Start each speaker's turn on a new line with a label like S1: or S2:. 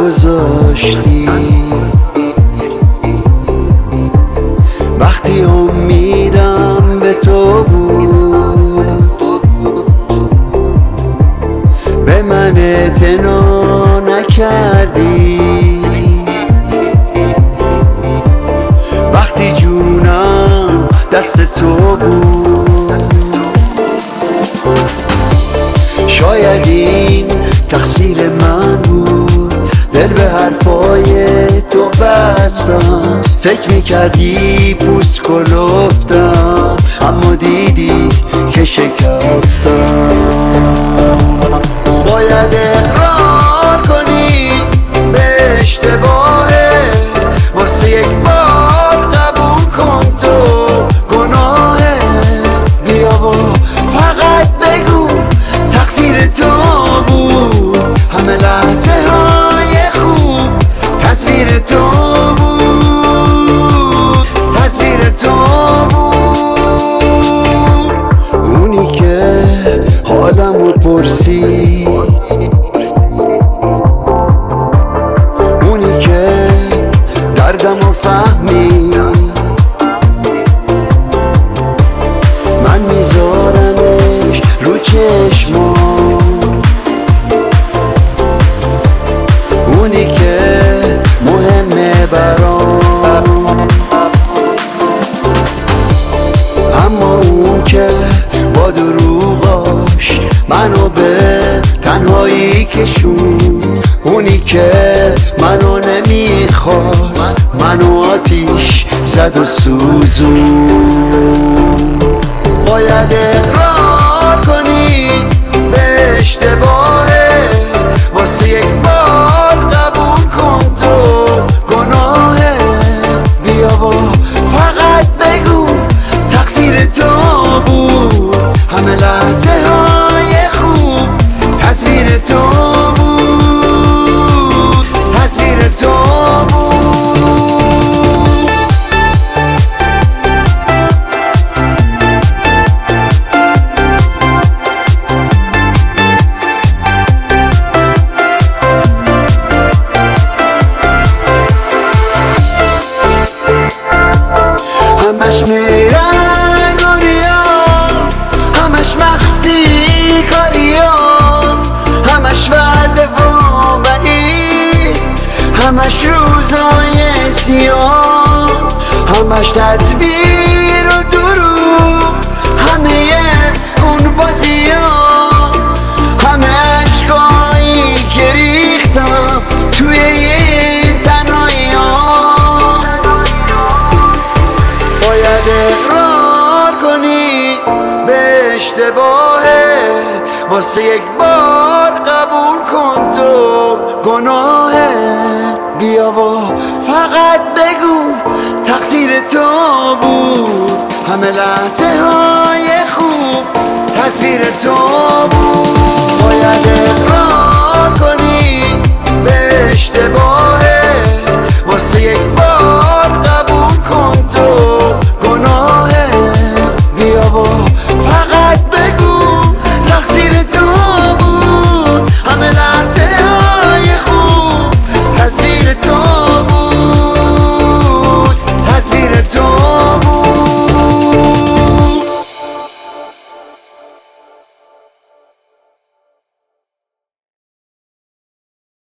S1: گذاشتی، وقتی امیدم به تو بود، به من اعتنا نکردی. وقتی جونم دست تو بود، شاید این تقصیر من بود. دل به حرفای تو بستم، فکر میکردی پوست کلفتم، اما دیدی که شکستم. باید اقرار کنی به اشتباهه، واسه یک بار قبول کن تو گناهه. بیا و فقط بگو تقصیر تو بود، همه لحظه های خوب تصویر تو بود، تصویر تو بود. اونی که حالمو پرسید، اونی که دردمو فهمید، من میذارمش رو چشمام. اونی که مهمه برام، اما اون که با دروغاش منو به تنهایی کشون. اونی که منو نمیخواست، منو آتیش زد و سوزون. باید اقرار کنی به اشتباهه، واسه یک بار قبول کن تو گناهه. بیا و فقط بگو تقصیر تو بود، همه لحظه های خوب تصویر تو بود، تصویر تو بود. همش میرن گوریا، همش مخفی کاریا، همش وعده واقعی، همش روزای سیاه، همش تصویر و دروغ، همه اون بازیا، همه عشقایی که ریختم توی این تنهایی ها. باید اقرار کنی به اشتباهه، واسه یک بار قبول کن تو گناهه. بیا و فقط بگو تقصیر تو بود، همه لحظه های خوب تصویر تو بود. باید